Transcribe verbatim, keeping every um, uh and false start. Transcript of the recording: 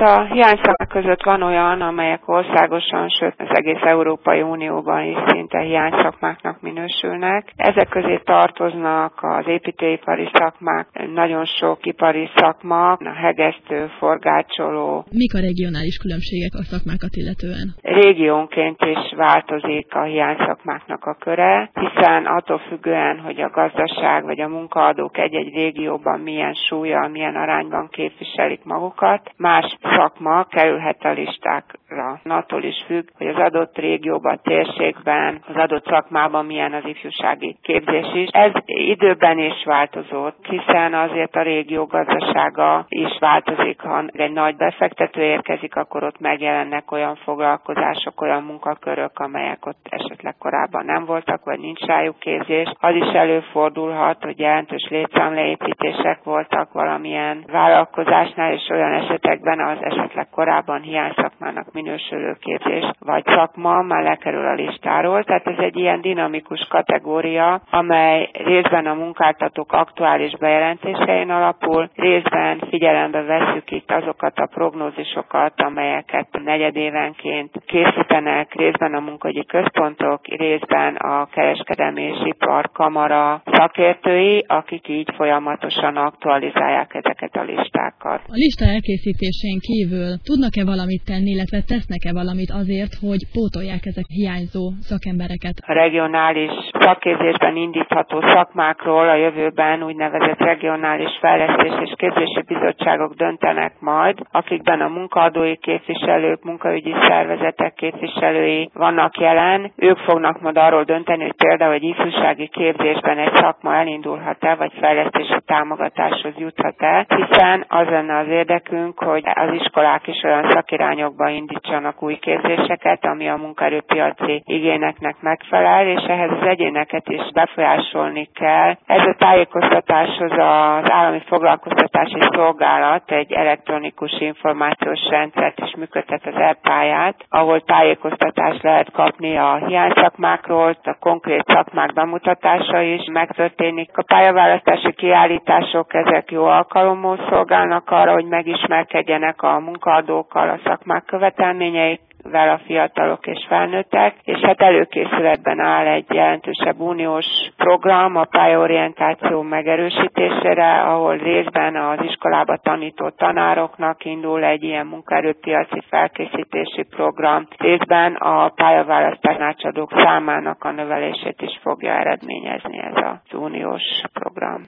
a hiányszakmák között van olyan, amelyek országosan, sőt az egész Európai Unióban is szinte hiányszakmáknak minősülnek. Ezek közé tartoznak az építőipari szakmák, nagyon sok ipari szakma, a hegesztő, forgácsoló. Mik a regionális különbségek a szakmákat illetően? Régiónként is változik a hiányszakmáknak a köre, hiszen attól függően, hogy a gazdaság vagy a munkaadók egy-egy régióban milyen súlya, milyen arányban képviselik magukat, más szakma kerülhet a listákra. Attól is függ, hogy az adott régióban, térségben, az adott szakmában milyen az ifjúsági képzés is. Ez időben is változott, hiszen azért a régió gazdasága is változik, ha egy nagy befektető érkezik, akkor ott megjelennek olyan foglalkozások, olyan munkakörök, amelyek ott esetleg korábban nem voltak, vagy nincs rájuk képzés. Az is előfordulhat, hogy jelentős létszámleépítések voltak valamilyen vállalkozásnál, és olyan esetekben az esetleg korábban hiányszakmának minősülő képzés vagy szakma már lekerül a listáról. Tehát ez egy ilyen dinamikus kategória, amely részben a munkáltatók aktuális bejelentésein alapul, részben figyelembe vesszük itt azokat a prognózisokat, amelyeket negyedévenként készítenek, részben a munkahogyi központok, részben a kereskedelmi és iparkamara szakértői, akik így folyamatosan aktualizálják ezeket a listákat. A lista elkészítésén kívül tudnak-e valamit tenni, illetve tesznek-e valamit azért, hogy pótolják ezek hiányzó szakembereket? A regionális szakképzésben indítható szakmákról a jövőben úgynevezett regionális fejlesztés és képzési bizottságok döntenek majd, akikben a munkaadói képviselők, munkaügyi szervezetek képviselői vannak jelen. Ők fognak majd arról dönteni, hogy például egy ifjúsági képzésben egy szakma elindulhat-e, vagy fejlesztési támogatáshoz juthat-e, hiszen az lenne az érdekünk, hogy az iskolák is olyan szakirányokba indítsanak új képzéseket, ami a munkaerőpiaci igényeknek megfelel, és ehhez az egyéneket is befolyásolni kell. Ez a tájékoztatáshoz az Állami Foglalkoztatási Szolgálat egy elektronikus információs rendszert is működtet, az e-pályát, ahol tájékoztatást lehet kapni a hiányszakmákról, a konkrét szakmák bemutatása is megtörténik. A pályaválasztási kiállítások ezek jó alkalommal szolgálnak arra, hogy megismerkedjenek a munkaadókkal, a szakmák követelményeik, vel a fiatalok és felnőttek, és hát előkészületben áll egy jelentősebb uniós program a pályaorientáció megerősítésére, ahol részben az iskolába tanító tanároknak indul egy ilyen munkaerőpiaci felkészítési program, részben a pályaválasztás tanácsadók számának a növelését is fogja eredményezni ez az uniós program.